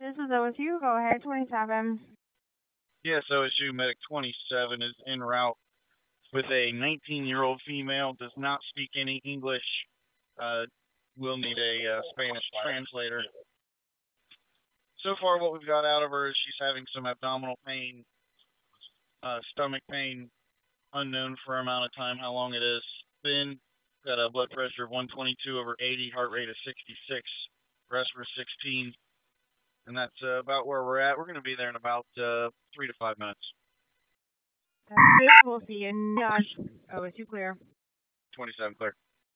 This is OSU. Go ahead, 27. Yes, OSU Medic 27 is en route with a 19-year-old female, does not speak any English, will need a Spanish translator. So far, what we've got out of her is she's having some abdominal pain, stomach pain, unknown for amount of time how long it is. Then got a blood pressure of 122/80, heart rate of 66, respiratory 16, and that's about where we're at. We're going to be there in about 3 to 5 minutes. We'll see you in OSU clear. 27 clear.